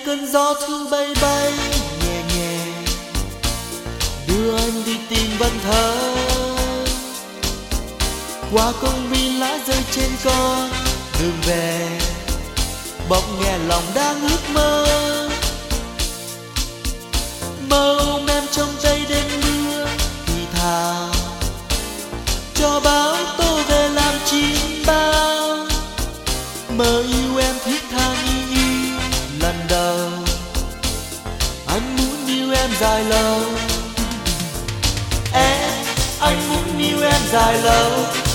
cơn gió thu bay bay nhẹ nhẹ, đưa anh đi tìm vần thơ. Qua công viên lá rơi trên con đường về, bỗng nghe lòng đang ước mơ. Mơ ôm em trong tay đêm mưa thì thào, cho báo tô về làm chim bao. Mơ yêu em thiết tha như yêu lần đầu, anh muốn yêu em dài lâu. Anh muốn yêu em dài lâu.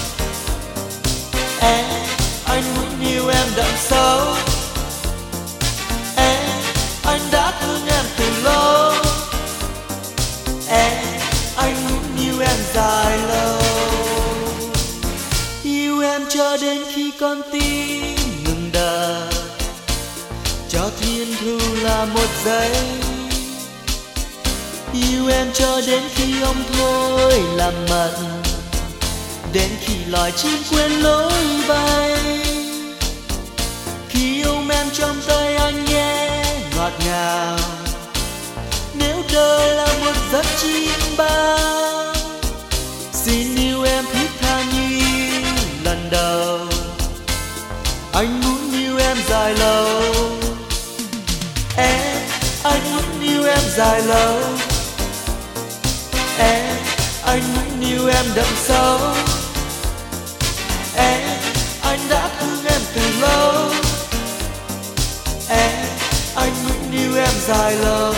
Anh muốn yêu em đậm sâu. Anh đã thương em từ lâu. Anh muốn yêu em dài lâu. Yêu em cho đến khi con tim ngừng đập, cho thiên thu là một giây. Yêu em cho đến khi ông thôi làm mật, đến khi loài chim quên lối bay. Khi ôm em trong tay anh nghe ngọt ngào, nếu đời là một giấc chim bao. Xin yêu em thiết tha như yêu lần đầu, anh muốn yêu em dài lâu. Anh muốn yêu em dài lâu. Anh muốn yêu em đậm sâu. Anh đã thương em từ lâu. Anh muốn yêu em dài lâu.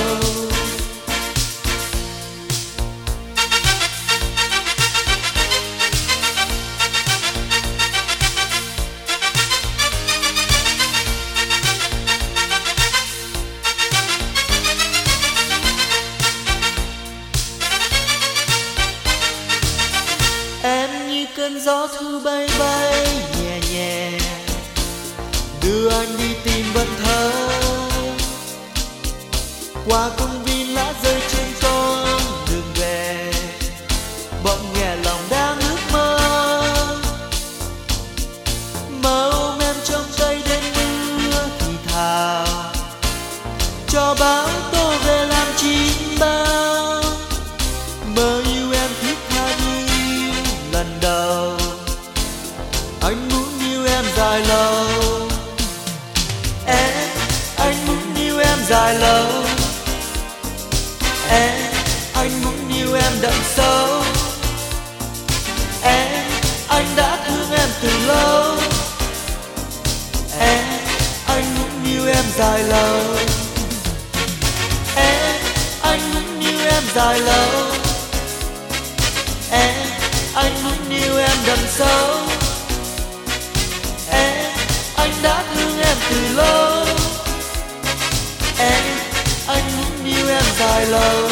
Em như cơn gió thu bay bay nhẹ nhẹ, đưa anh đi tìm vần thơ. Qua công viên lá rơi trên con đường về, bỗng nghe lòng đang ước mơ. Mơ ôm em trong tay đêm mưa thì thào, cho báo tô về làm chim bao. Mơ yêu em thiết tha như yêu lần đầu, anh muốn yêu em dài lâu. Anh muốn yêu em dài lâu. Anh muốn yêu em đậm sâu. Anh đã thương em từ lâu. Anh muốn yêu em dài lâu. Anh muốn yêu em dài lâu. Anh muốn yêu em đậm sâu. Anh đã thương em từ lâu. Anh muốn yêu em dài lâu.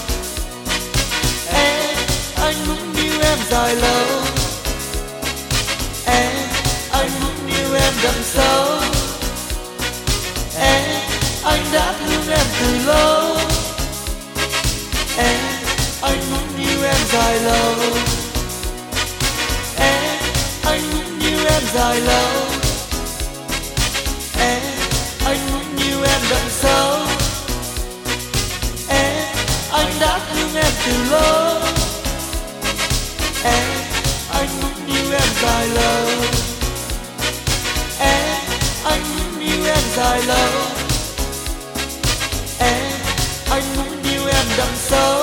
Anh muốn yêu em dài lâu. Anh muốn yêu em đậm sâu. Anh đã thương em từ lâu. Anh muốn yêu em dài lâu. Anh muốn yêu em dài lâu. Anh muốn yêu em đậm sâu. Anh đã thương em từ lâu. Anh muốn yêu em dài lâu. Anh muốn yêu em dài lâu. Anh muốn yêu em đậm sâu.